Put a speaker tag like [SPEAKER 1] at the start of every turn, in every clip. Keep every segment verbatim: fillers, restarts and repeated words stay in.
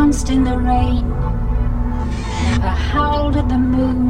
[SPEAKER 1] danced in the rain, never howled at the moon,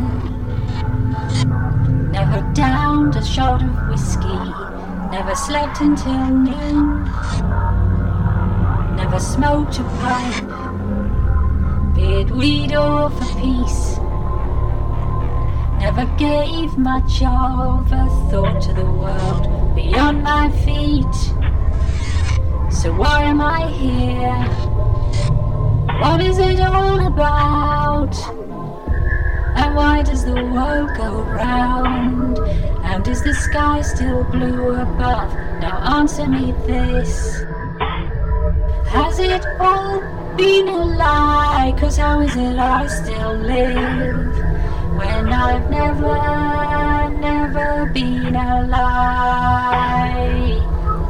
[SPEAKER 1] never downed a shot of whiskey, never slept until noon, never smoked a pipe, be it weed or for peace, never gave much of a thought to the world beyond my feet. So why am I here? What is it all about? And why does the world go round? And is the sky still blue above? Now answer me this. Has it all been a lie? 'Cause how is it I still live when I've never, never been a lie?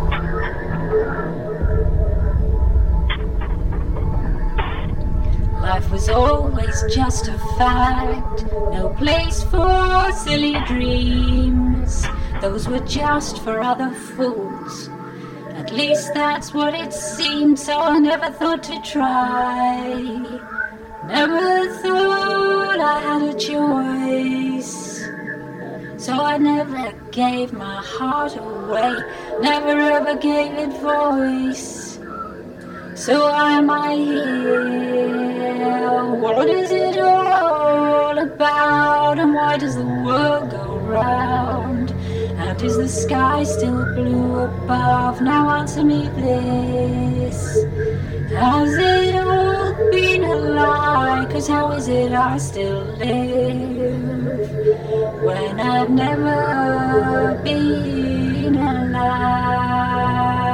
[SPEAKER 1] Life was always just a fact, no place for silly dreams. Those were just for other fools. At least that's what it seemed, so I never thought to try. Never thought I had a choice. So I never gave my heart away, never ever gave it voice. So why am I here? What is it all about? And why does the world go round? And is the sky still blue above? Now answer me this. Has it all been a lie? 'Cause how is it I still live when I've never been alive?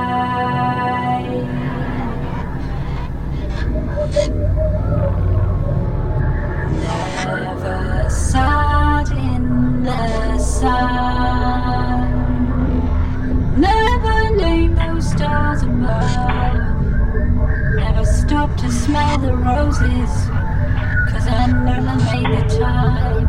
[SPEAKER 1] Never sat in the sun, never named those stars above, never stopped to smell the roses, 'cause I never made the time.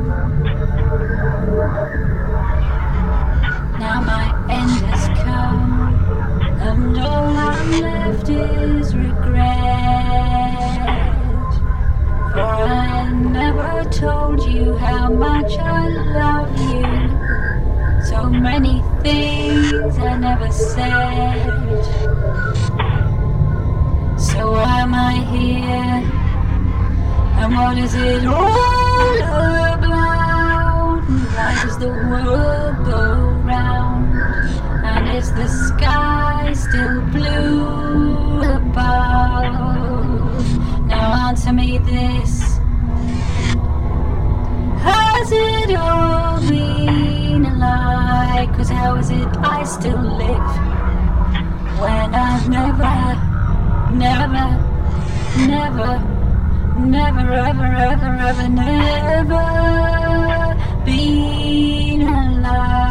[SPEAKER 1] Now my end has come, and all I'm left is regret. For I never told you how much I love you. So many things I never said. So why am I here? And what is it all about? Why does the world go round? And is the sky still blue above? Now answer me this. Has it all been a lie? 'Cause how is it I still live when I've never, never, never, never, ever, ever, ever, never been alive?